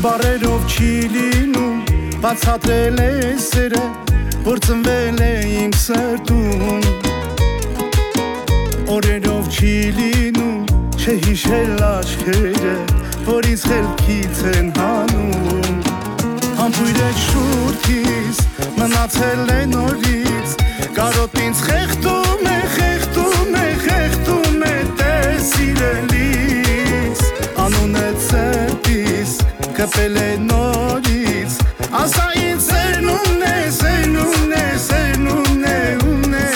Բարերով չի լինում բացատրել է սերը, որ ծնվել է իմ սրտում Օրերով չի լինում չհիշել աչքերը, որ ինձ խելքից են հանում Համբույր է շուրթից, մնացել է նորից Կարոտ ինձ խեղդում է, խեղդում է, խեղդում է տես սիրելիս Անուն է ծերտիս, կպել է նորից Ասա ինձ սերնումն է, սերնումն է, սերնումն է, ումն է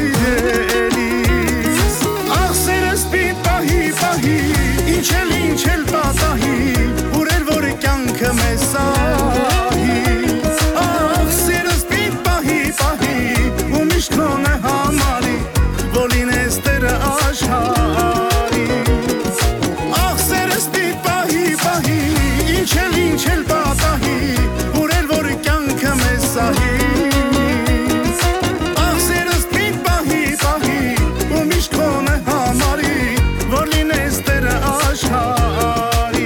սիրելիս Աղ սերս պիտ պահի, պահի, ինչ էլ պատահի Ուրեր որ կյանքը մեզ սահի Աղ սերս պիտ պահի, պահի, ու միշտ քոնը համարի Որ լինես տերը աշխարի Աղ սերս պիտ պահի, պահի, ինչ էլ պատահի Ուրեր որ կյանքը մեզ սահի Աղ սերս պիտ պահի, պահի, ու միշտ քոնը համարի Որ լինես տերը աշխարի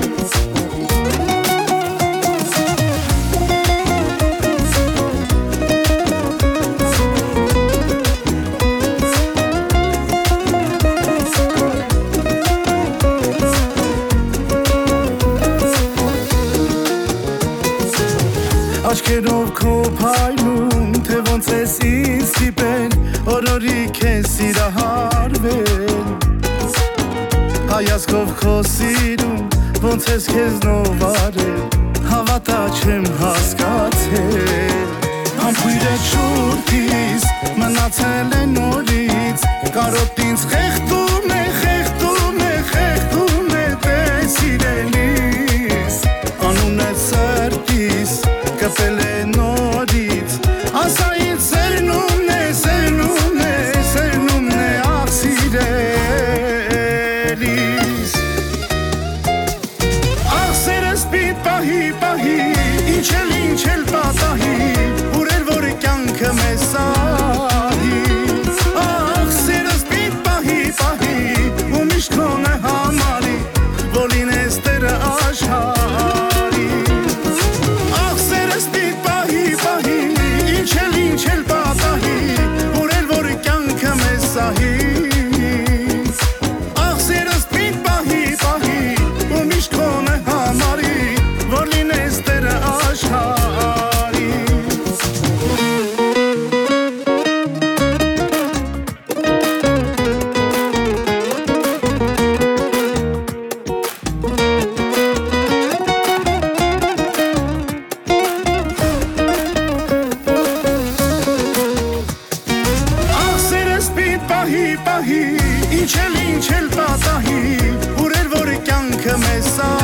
Աչքերով քո փայլում, թե ոնց ես ինձ ստիպել Օրորի քեզ սիրահարվել Հայացքով քո սիրում, ոնց ես քեզնով արել Հավատա չեմ հասկացել Համբույր է շուրթից, մնացել է նորից Կարոտ ինձ խեղդում է, խեղդում է, խեղդում է տես սիրելիս Անուն է սրտիս կպել է նորից Ասա ինձ սերնումն է, սերնումն է, սերնումն է աղ սիրելիս Աղ սերս պիտ պահի, պահի, ինչ էլ պատահի Ուրեր որ կյանքը մեզ սահի Աղ սերս պիտ պահի, պահի, ու միշտ քոնը համարի Որ լինես տերը աշխարի Ինչ էլ պատահի, ուրեր որ կյանքը մեզ սահի Աղ սերս պիտ պահի, պահի, ու միշտ քոնը համարի Որ լինես տերը աշխարի Պահի, ինչ էլ պատահի, ուրեր որ կյանքը մեզ